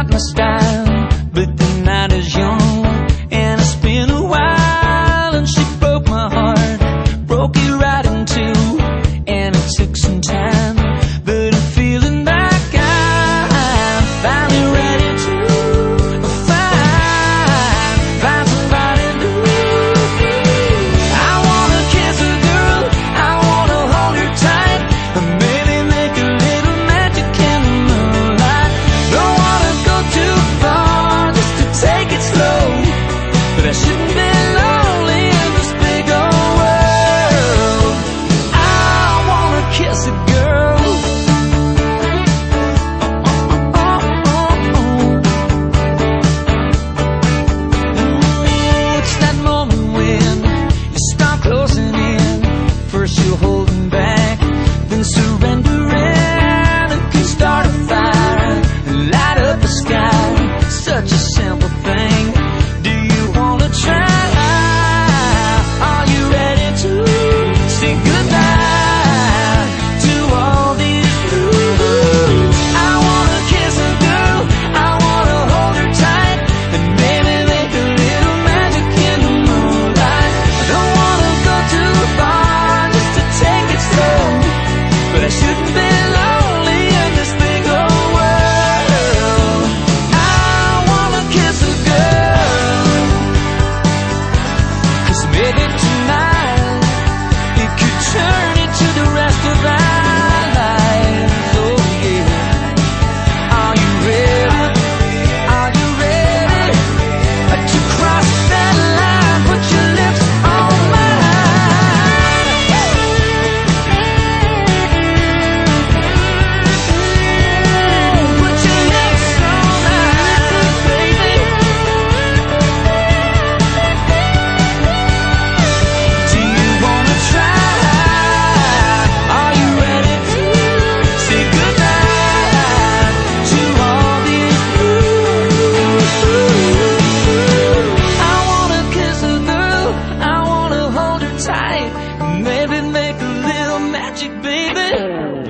not my style, but the night is young, and it's been a while, and she broke my heart, broke it right in two, and it took some time, but I'm feeling like I'm finally ready to find somebody new. I wanna kiss a girl, I wanna hold her tight, and maybe make a little magic in the moonlight. Don't wanna go too far, just to take it slow, but I shouldn't be lonely in this big old world. I wanna kiss a girl. It's that moment when you start closing in. First you're holding back, then surrendering. It can start a fire and light up the sky. Such a simple thing. Do you wanna try? Are you ready to say goodbye to all these rules? I wanna kiss a girl, I wanna hold her tight, and maybe make a little magic in the moonlight. I don't wanna go too far, just to take it slow, but I shouldn't be lonely in this big old world. I wanna kiss a girl, 'cause maybe tonight it could turn into the rest of our lives. Oh yeah. Are you ready? Are you ready to cross that line? Put your lips on mine. Put your lips on mine, baby. Do you wanna try? Are you ready to say goodbye to all these rules? I wanna kiss a girl, I wanna hold her tight, maybe make a little magic, baby.